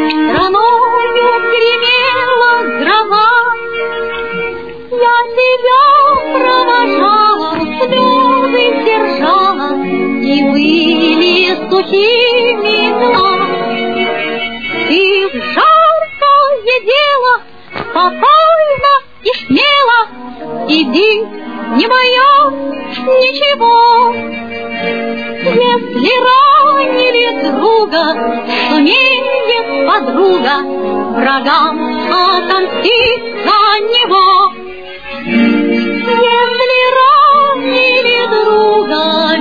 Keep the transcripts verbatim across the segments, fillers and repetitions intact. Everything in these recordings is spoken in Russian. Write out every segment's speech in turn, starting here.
Страною гремела гроза, я тебя провожала, слезы держала, и были сухими глаза. Ты в жаркое дело спокойно и смело иди, не боясь ничего. Если ранили друга, сумеет подруга врагам отомстить за него. Если ранили друга,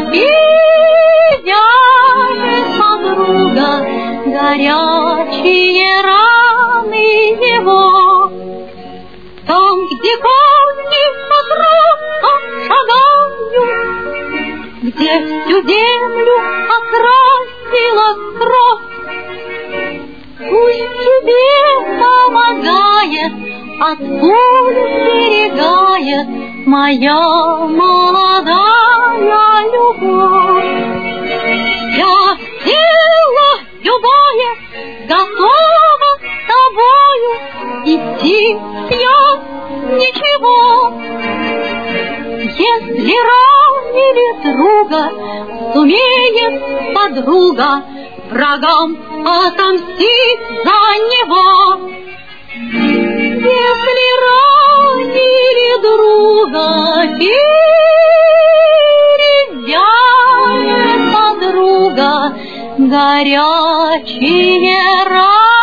перевяжет подруга горячие раны его. Там, где кони по тропам шагают, где всю землю окрасила кровь, пусть тебе помогает, от пуль берегает моя молодая любовь. Я тело любое готова с тобою идти, я ничего. Если ранили друга, сумеет подруга врагам отомстить за него. Если ранили друга, перевяжет подруга горячие раны.